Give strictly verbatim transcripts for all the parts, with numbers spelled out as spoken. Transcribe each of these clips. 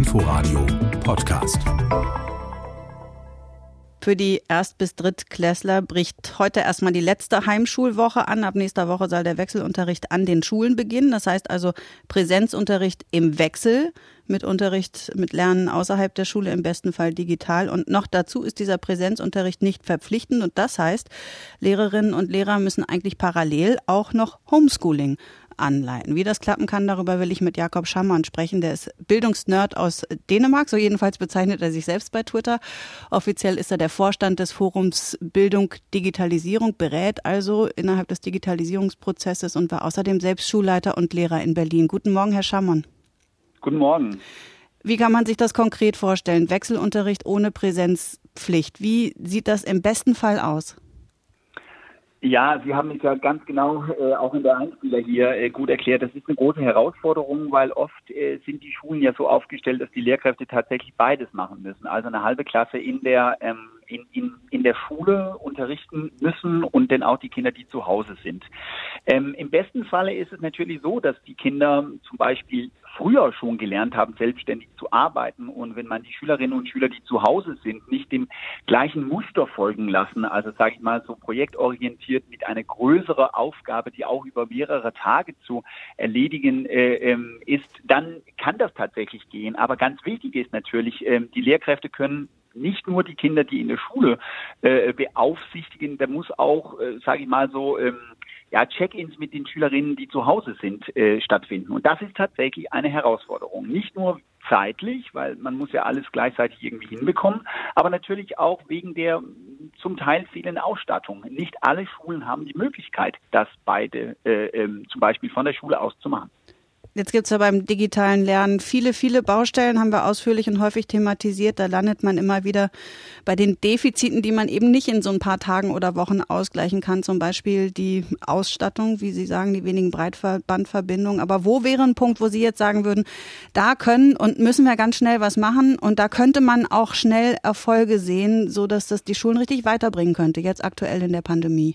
Inforadio Podcast. Für die Erst- bis Drittklässler bricht heute erstmal die letzte Heimschulwoche an. Ab nächster Woche soll der Wechselunterricht an den Schulen beginnen. Das heißt also Präsenzunterricht im Wechsel mit Unterricht, mit Lernen außerhalb der Schule, im besten Fall digital. Und noch dazu ist dieser Präsenzunterricht nicht verpflichtend. Und das heißt, Lehrerinnen und Lehrer müssen eigentlich parallel auch noch Homeschooling anleiten. Wie das klappen kann, darüber will ich mit Jakob Schammann sprechen. Der ist Bildungsnerd aus Dänemark, so jedenfalls bezeichnet er sich selbst bei Twitter. Offiziell ist er der Vorstand des Forums Bildung Digitalisierung, berät also innerhalb des Digitalisierungsprozesses und war außerdem selbst Schulleiter und Lehrer in Berlin. Guten Morgen, Herr Schammann. Guten Morgen. Wie kann man sich das konkret vorstellen? Wechselunterricht ohne Präsenzpflicht. Wie sieht das im besten Fall aus? Ja, Sie haben es ja ganz genau äh, auch in der Einspieler hier äh, gut erklärt. Das ist eine große Herausforderung, weil oft äh, sind die Schulen ja so aufgestellt, dass die Lehrkräfte tatsächlich beides machen müssen. Also eine halbe Klasse in der ähm, in, in, in der Schule unterrichten müssen und dann auch die Kinder, die zu Hause sind. Ähm, im besten Falle ist es natürlich so, dass die Kinder zum Beispiel früher schon gelernt haben, selbstständig zu arbeiten. Und wenn man die Schülerinnen und Schüler, die zu Hause sind, nicht dem gleichen Muster folgen lassen, also sage ich mal so projektorientiert mit einer größeren Aufgabe, die auch über mehrere Tage zu erledigen äh, ähm, ist, dann kann das tatsächlich gehen. Aber ganz wichtig ist natürlich, äh, die Lehrkräfte können nicht nur die Kinder, die in der Schule äh, beaufsichtigen, da muss auch, äh, sage ich mal so, ähm, ja, Check-ins mit den Schülerinnen, die zu Hause sind, äh, stattfinden. Und das ist tatsächlich eine Herausforderung. Nicht nur zeitlich, weil man muss ja alles gleichzeitig irgendwie hinbekommen, aber natürlich auch wegen der zum Teil fehlenden Ausstattung. Nicht alle Schulen haben die Möglichkeit, das beide äh, ähm, zum Beispiel von der Schule aus zu machen. Jetzt gibt es ja beim digitalen Lernen viele, viele Baustellen, haben wir ausführlich und häufig thematisiert. Da landet man immer wieder bei den Defiziten, die man eben nicht in so ein paar Tagen oder Wochen ausgleichen kann. Zum Beispiel die Ausstattung, wie Sie sagen, die wenigen Breitbandverbindungen. Aber wo wäre ein Punkt, wo Sie jetzt sagen würden, da können und müssen wir ganz schnell was machen und da könnte man auch schnell Erfolge sehen, sodass das die Schulen richtig weiterbringen könnte, jetzt aktuell in der Pandemie?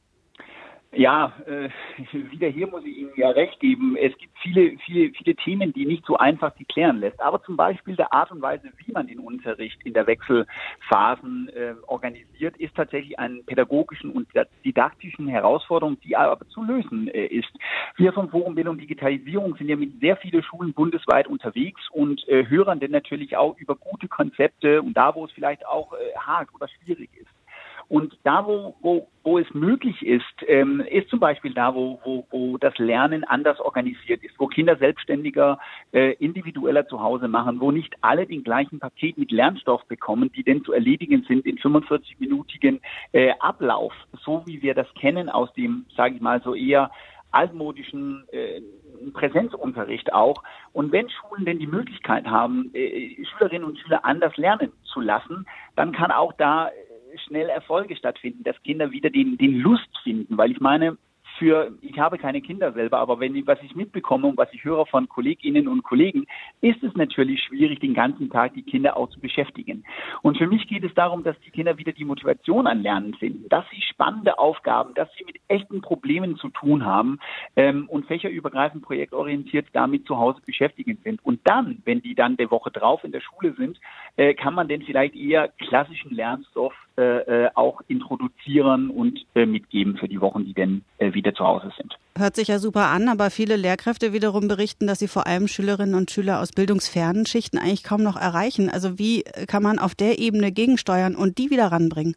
Ja, äh, wieder hier muss ich Ihnen ja recht geben. Es gibt viele, viele, viele Themen, die nicht so einfach sie klären lässt. Aber zum Beispiel der Art und Weise, wie man den Unterricht in der Wechselphasen äh, organisiert, ist tatsächlich eine pädagogischen und didaktischen Herausforderung, die aber zu lösen äh, ist. Wir vom Forum Bildung Digitalisierung sind ja mit sehr vielen Schulen bundesweit unterwegs und äh, hören dann natürlich auch über gute Konzepte und da, wo es vielleicht auch äh, hakt oder schwierig ist. Und da, wo, wo, wo es möglich ist, ähm, ist zum Beispiel da, wo, wo, wo das Lernen anders organisiert ist, wo Kinder selbstständiger, äh, individueller zu Hause machen, wo nicht alle den gleichen Paket mit Lernstoff bekommen, die denn zu erledigen sind in fünfundvierzig-minütigen äh, Ablauf, so wie wir das kennen aus dem, sage ich mal, so eher altmodischen äh, Präsenzunterricht auch. Und wenn Schulen denn die Möglichkeit haben, äh, Schülerinnen und Schüler anders lernen zu lassen, dann kann auch da schnell Erfolge stattfinden, dass Kinder wieder den, den Lust finden, weil ich meine, für, ich habe keine Kinder selber, aber wenn ich, was ich mitbekomme und was ich höre von Kolleginnen und Kollegen, ist es natürlich schwierig, den ganzen Tag die Kinder auch zu beschäftigen. Und für mich geht es darum, dass die Kinder wieder die Motivation an Lernen finden, dass sie spannende Aufgaben, dass sie mit echten Problemen zu tun haben ähm, und fächerübergreifend projektorientiert damit zu Hause beschäftigend sind. Und dann, wenn die dann der Woche drauf in der Schule sind, äh, kann man denn vielleicht eher klassischen Lernstoff äh, auch introduzieren und äh, mitgeben für die Wochen, die denn äh, wieder zu Hause sind. Hört sich ja super an, aber viele Lehrkräfte wiederum berichten, dass sie vor allem Schülerinnen und Schüler aus bildungsfernen Schichten eigentlich kaum noch erreichen. Also wie kann man auf der Ebene gegensteuern und die wieder ranbringen?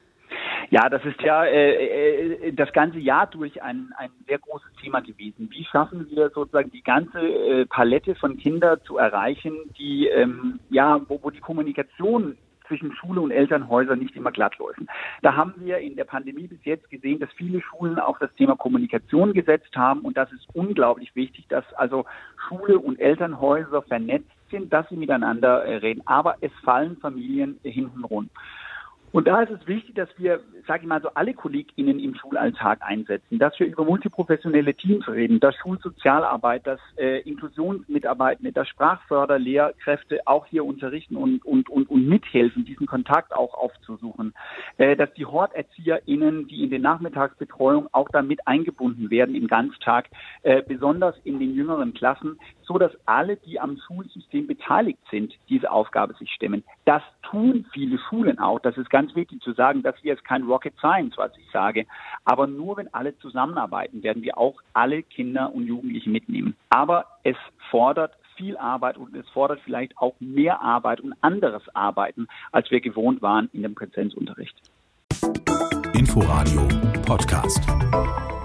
Ja, das ist ja äh, das ganze Jahr durch ein, ein sehr großes Thema gewesen. Wie schaffen wir sozusagen die ganze äh, Palette von Kindern zu erreichen, die ähm, ja, wo, wo die Kommunikation zwischen Schule und Elternhäusern nicht immer glatt laufen. Da haben wir in der Pandemie bis jetzt gesehen, dass viele Schulen auf das Thema Kommunikation gesetzt haben und das ist unglaublich wichtig, dass also Schule und Elternhäuser vernetzt sind, dass sie miteinander reden. Aber es fallen Familien hinten rund. Und da ist es wichtig, dass wir sage ich mal so, alle KollegInnen im Schulalltag einsetzen, dass wir über multiprofessionelle Teams reden, dass Schulsozialarbeit, dass äh, Inklusionsmitarbeitende, dass Sprachförderlehrkräfte auch hier unterrichten und, und, und, und mithelfen, diesen Kontakt auch aufzusuchen, äh, dass die HorterzieherInnen, die in den Nachmittagsbetreuung auch damit eingebunden werden im Ganztag, äh, besonders in den jüngeren Klassen, so dass alle, die am Schulsystem beteiligt sind, diese Aufgabe sich stemmen. Das tun viele Schulen auch. Das ist ganz wichtig zu sagen, das hier ist kein Rocket Science, was ich sage. Aber nur wenn alle zusammenarbeiten, werden wir auch alle Kinder und Jugendliche mitnehmen. Aber es fordert viel Arbeit und es fordert vielleicht auch mehr Arbeit und anderes Arbeiten, als wir gewohnt waren in dem Präsenzunterricht. Inforadio Podcast.